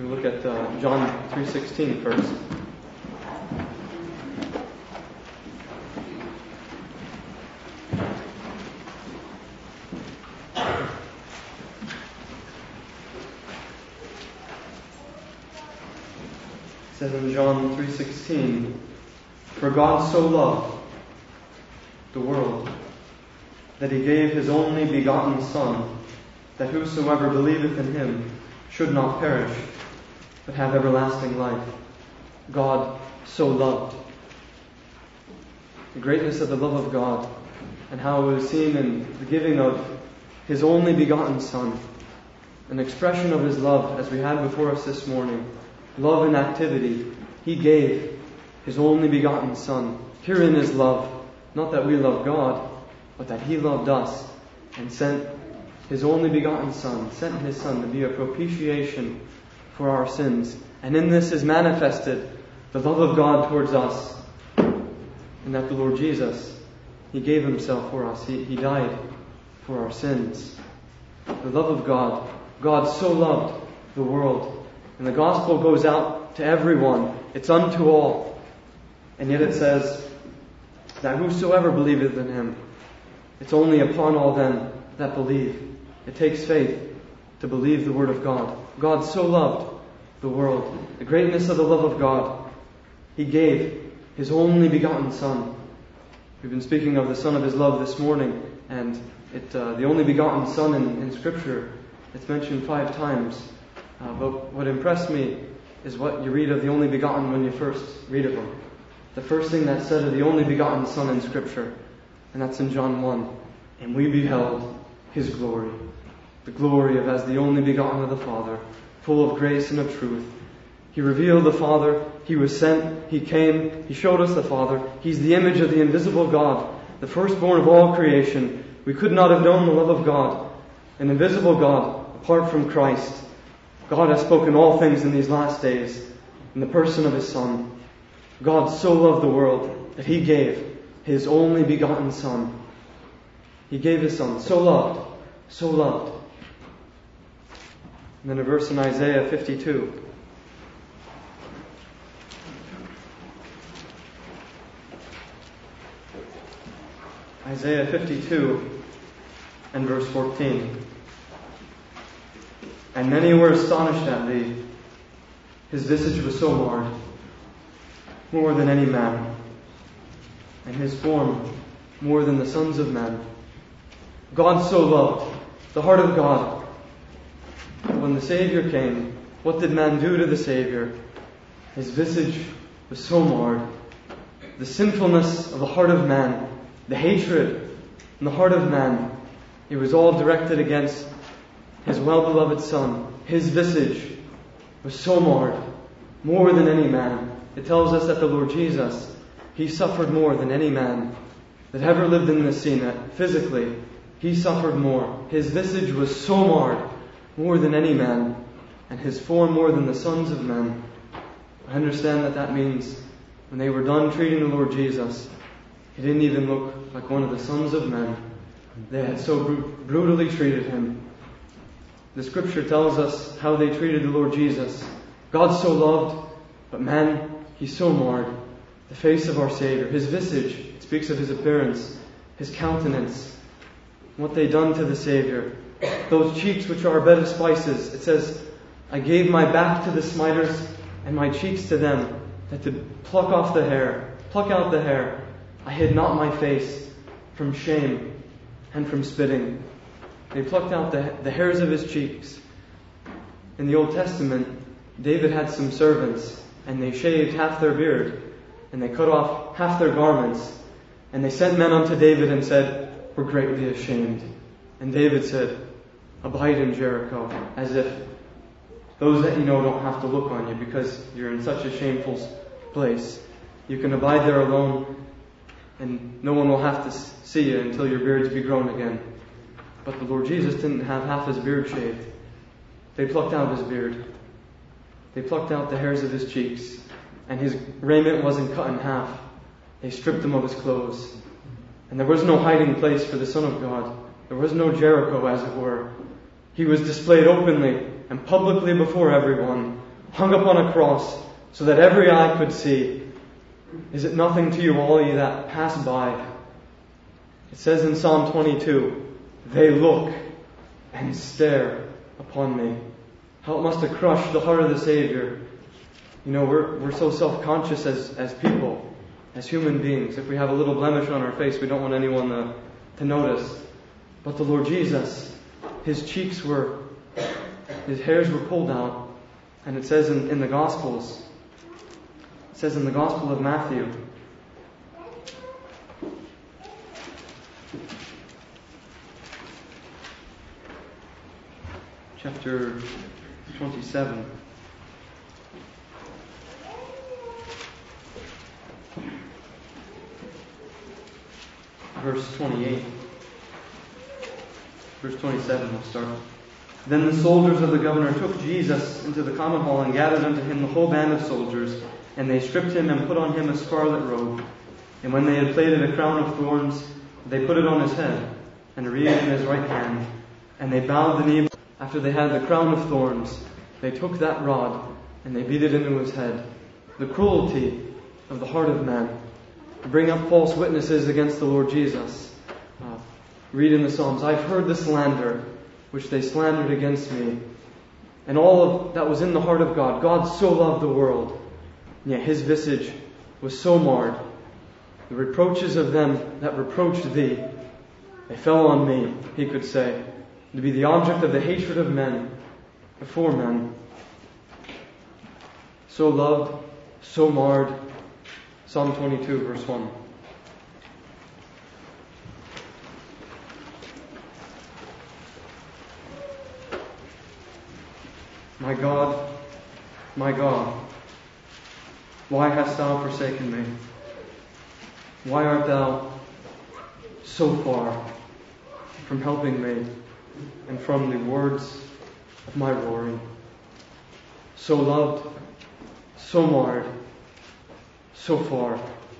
We look at John 3:16 first. It says in John 3:16, "For God so loved the world, that he gave his only begotten Son, that whosoever believeth in him should not perish, but have everlasting life." God so loved. The greatness of the love of God, and how it was seen in the giving of his only begotten Son, an expression of his love, as we had before us this morning. Love in activity. He gave his only begotten Son. Herein is love. Not that we love God, but that he loved us and sent his only begotten Son, sent his Son to be a propitiation for our sins. And in this is manifested the love of God towards us, in that the Lord Jesus, he gave himself for us. He died for our sins. The love of God. God so loved the world. And the gospel goes out to everyone. It's unto all. And yet it says that whosoever believeth in him, it's only upon all them that believe. It takes faith to believe the word of God. God so loved the world. The greatness of the love of God. He gave his only begotten Son. We've been speaking of the Son of his love this morning, and the only begotten Son in Scripture, it's mentioned 5 times. But what impressed me is what you read of the only begotten when you first read of him. The first thing that's said of the only begotten Son in Scripture, and that's in John 1. "And we beheld his glory, the glory of as the only begotten of the Father, full of grace and of truth." He revealed the Father. He was sent. He came. He showed us the Father. He's the image of the invisible God, the firstborn of all creation. We could not have known the love of God, an invisible God, apart from Christ. God has spoken all things in these last days in the person of his Son. God so loved the world that he gave his only begotten Son. He gave his Son. So loved. So loved. And then a verse in Isaiah 52. Isaiah 52 and verse 14. "And many were astonished at thee. His visage was so marred, more than any man, and his form more than the sons of men." God so loved, the heart of God. When the Savior came, what did man do to the Savior? His visage was so marred. The sinfulness of the heart of man, the hatred in the heart of man, it was all directed against his well-beloved Son. His visage was so marred, more than any man. It tells us that the Lord Jesus, he suffered more than any man that ever lived in this scene. That physically, he suffered more. His visage was so marred, more than any man, and his form more than the sons of men. I understand that means when they were done treating the Lord Jesus, he didn't even look like one of the sons of men. They had so brutally treated him. The Scripture tells us how they treated the Lord Jesus. God so loved, but man, he so marred the face of our Savior. His visage, it speaks of his appearance, his countenance, what they done to the Savior. Those cheeks which are a bed of spices, it says, "I gave my back to the smiters, and my cheeks to them, that to pluck out the hair. I hid not my face from shame and from spitting." They plucked out the hairs of his cheeks. In the Old Testament, David had some servants, and they shaved half their beard, and they cut off half their garments, and they sent men unto David and said, "We're greatly ashamed." And David said, "Abide in Jericho," as if those that you know don't have to look on you because you're in such a shameful place. You can abide there alone, and no one will have to see you until your beards be grown again. But the Lord Jesus didn't have half his beard shaved. They plucked out his beard. They plucked out the hairs of his cheeks, and his raiment wasn't cut in half. They stripped him of his clothes. And there was no hiding place for the Son of God. There was no Jericho, as it were. He was displayed openly and publicly before everyone, hung up on a cross, so that every eye could see. Is it nothing to you, all ye that pass by? It says in Psalm 22, they look and stare upon me. How it must have crushed the heart of the Savior. You know, we're so self-conscious as people, as human beings. If we have a little blemish on our face, we don't want anyone to notice. But the Lord Jesus, His hairs were pulled out. And it says in the Gospels, it says in the Gospel of Matthew, chapter 27, verse 28. Verse 27 we'll start. Then the soldiers of the governor took Jesus into the common hall and gathered unto him the whole band of soldiers, and they stripped him and put on him a scarlet robe. And when they had plaited a crown of thorns, they put it on his head, and a reed in his right hand. And they bowed the knee. After they had the crown of thorns, they took that rod, and they beat it into his head. The cruelty of the heart of man. To bring up false witnesses against the Lord Jesus. Read in the Psalms, I've heard the slander which they slandered against me. And all of that was in the heart of God. God so loved the world. And yet His visage was so marred. The reproaches of them that reproached thee, they fell on me, He could say, to be the object of the hatred of men before men. So loved, so marred. Psalm 22, verse 1. My God, why hast thou forsaken me? Why art thou so far from helping me and from the words of my roaring? So loved, so marred, so far.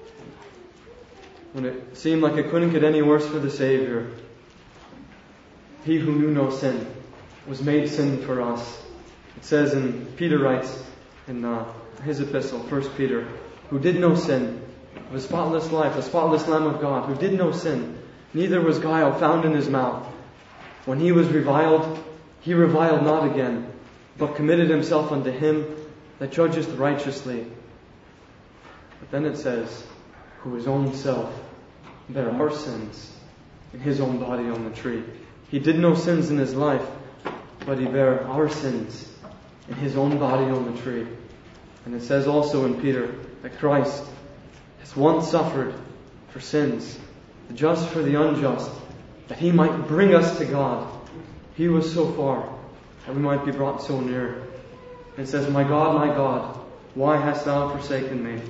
When it seemed like it couldn't get any worse for the Savior, He who knew no sin was made sin for us. It says, and Peter writes in his epistle, 1 Peter, who did no sin, of a spotless life, a spotless Lamb of God, who did no sin, neither was guile found in his mouth. When he was reviled, he reviled not again, but committed himself unto him that judgeth righteously. But then it says, who his own self bare our sins in His own body on the tree. He did no sins in His life, but He bare our sins in His own body on the tree. And it says also in Peter that Christ has once suffered for sins, the just for the unjust, that He might bring us to God. He was so far that we might be brought so near. And it says, my God, why hast thou forsaken me?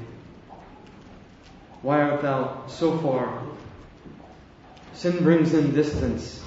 Why art thou so far? Sin brings in distance.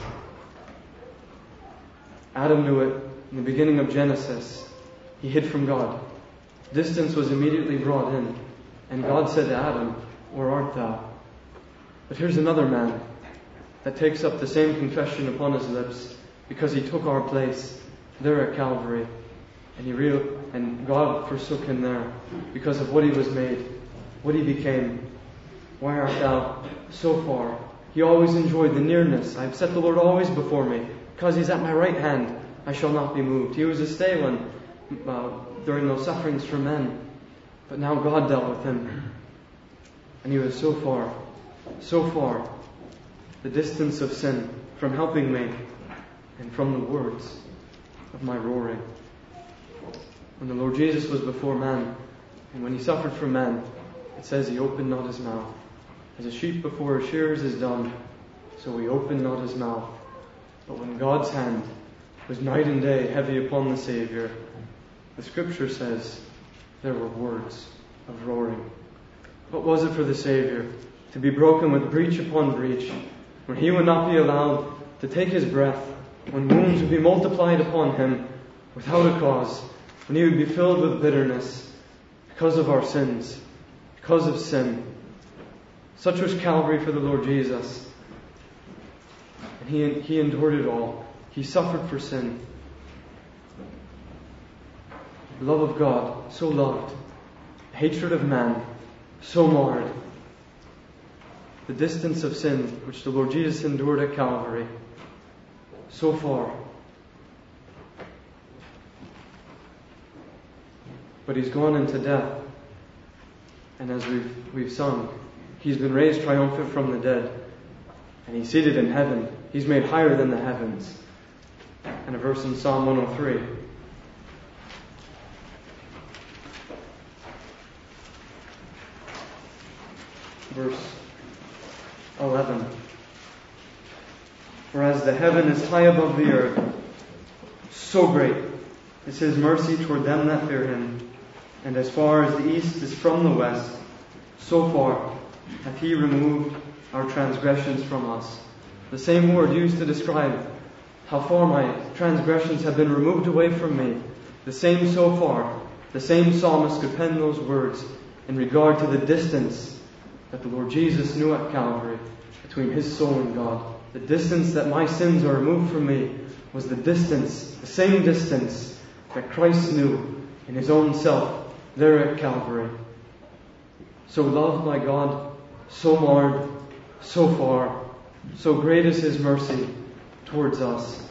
Adam knew it in the beginning of Genesis. He hid from God. Distance was immediately brought in. And God said to Adam, where art thou? But here's another man that takes up the same confession upon his lips because he took our place there at Calvary. And God forsook him there because of what he was made, what he became. Why art thou so far? He always enjoyed the nearness. I have set the Lord always before me. Because He's at my right hand, I shall not be moved. He was a stay during those sufferings for men. But now God dealt with him. And he was so far, the distance of sin from helping me and from the words of my roaring. When the Lord Jesus was before man, and when He suffered for man, it says He opened not His mouth. As a sheep before her shearers is dumb, so He opened not His mouth. But when God's hand was night and day heavy upon the Savior, the Scripture says there were words of roaring. What was it for the Savior? To be broken with breach upon breach, when He would not be allowed to take His breath, when wounds would be multiplied upon Him without a cause, when He would be filled with bitterness because of our sins, because of sin. Such was Calvary for the Lord Jesus. And He endured it all. He suffered for sin. The love of God, so loved. The hatred of man, so marred. The distance of sin, which the Lord Jesus endured at Calvary, so far. But He's gone into death. And as we've sung, He's been raised triumphant from the dead. And He's seated in heaven. He's made higher than the heavens. And a verse in Psalm 103. Verse 11. For as the heaven is high above the earth, so great is His mercy toward them that fear Him. And as far as the east is from the west, so far hath He removed our transgressions from us. The same word used to describe how far my transgressions have been removed away from me. The same so far. The same psalmist could pen those words in regard to the distance that the Lord Jesus knew at Calvary between His soul and God. The distance that my sins are removed from me was the distance, the same distance that Christ knew in His own self there at Calvary. So loved by God, so marred, so far, so great is His mercy towards us.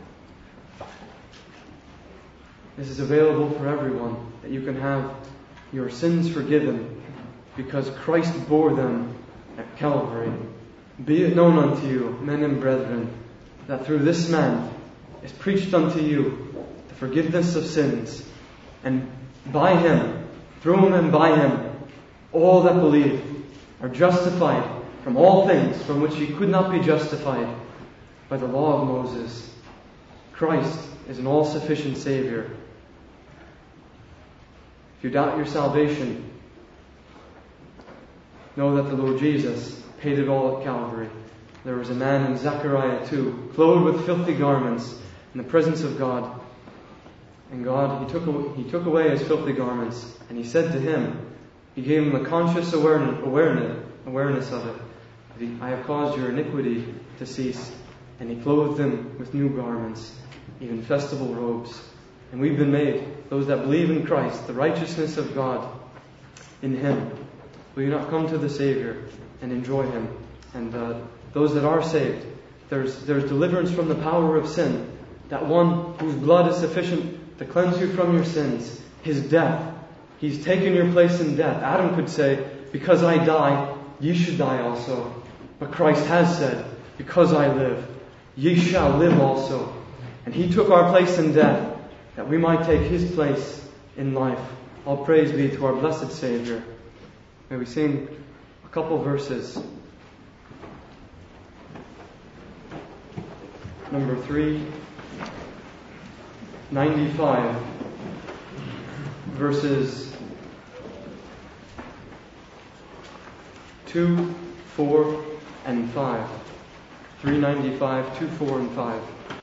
This is available for everyone, that you can have your sins forgiven because Christ bore them at Calvary. Be it known unto you, men and brethren, that through this man is preached unto you the forgiveness of sins, and by Him, through Him and by Him, all that believe are justified from all things from which ye could not be justified by the law of Moses. Christ is an all-sufficient Savior. If you doubt your salvation, know that the Lord Jesus paid it all at Calvary. There was a man in Zechariah 2, clothed with filthy garments in the presence of God. And God, He took away his filthy garments, and He said to him, He gave him a conscious awareness of it. I have caused your iniquity to cease. And He clothed him with new garments, even festival robes. And we've been made, those that believe in Christ, the righteousness of God in Him. Will you not come to the Savior and enjoy Him? And those that are saved, there's deliverance from the power of sin. That one whose blood is sufficient to cleanse you from your sins. His death. He's taken your place in death. Adam could say, because I die, ye should die also. But Christ has said, because I live, ye shall live also. And He took our place in death, that we might take His place in life. All praise be to our blessed Savior. May we sing a couple verses. Number 395, verses 2, 4, and 5. 395, 2, 4, and 5.